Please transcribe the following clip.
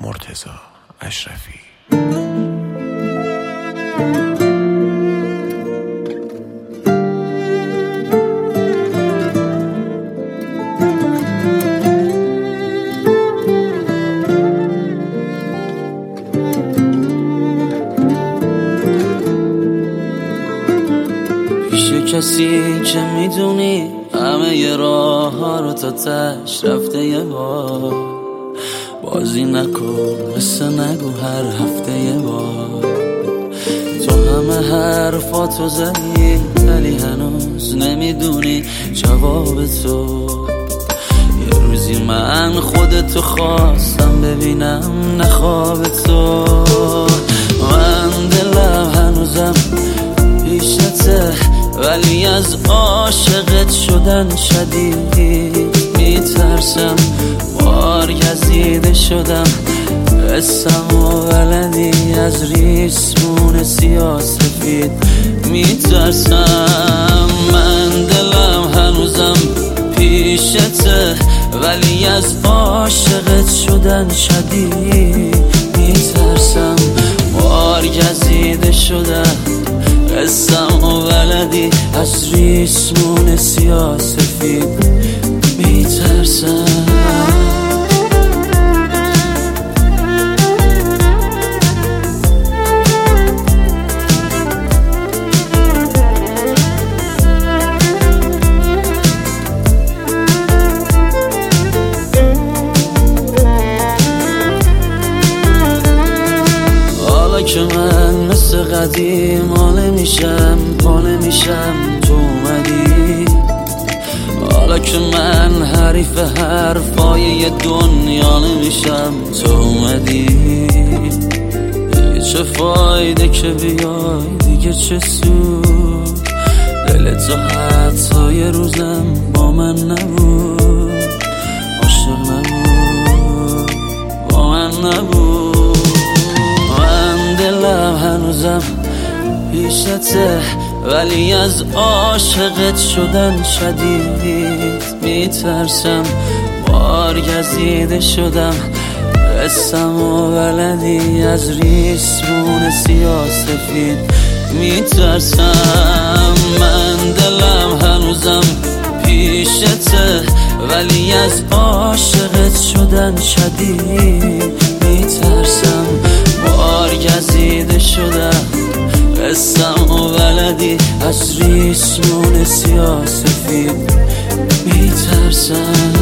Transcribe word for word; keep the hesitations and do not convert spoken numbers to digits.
مرتضی اشرفی. پیش کسی که میدونی همه ی راه ها رو تا تش رفته یه بار، بازی نکن مثل نگو هر هفته یه بار. تو همه حرفاتو زدی ولی هنوز نمیدونی جواب تو. یه روزی من خودتو خواستم ببینم نه خواب تو. من دلم هنوزم پیشته ولی از عاشقت شدن شدید میترسم. بار گزیده شدم قسم و ولدی از ریسمون سیاسفید میترسم. من دلم هنوزم پیشته ولی از عاشقت شدن شدید میترسم. بار گزیده شدم قسم و ولدی از ریسمون سیاسفید میترسم. حالا که من مثل قدیم حاله میشم حاله میشم تو اومدی. حالا که من حریف حرفای یه دنیا نمیشم تو اومدی. دیگه چه فایده که بیای دیگه چه سود. دل تو حتی یه روزم با من نبود، عاشق نبود با من نبود. من دلم هنوزم پیشته ولی از عاشقت شدن شدید میترسم. بار گزیده شدم قسم و ولدی از ریسمون سیاسفید میترسم. من دلم هنوزم پیشته ولی از عاشقت شدن شدید میترسم. بار گزیده شدم قسم و ولدی از ریسمون سیاسفید میترسم.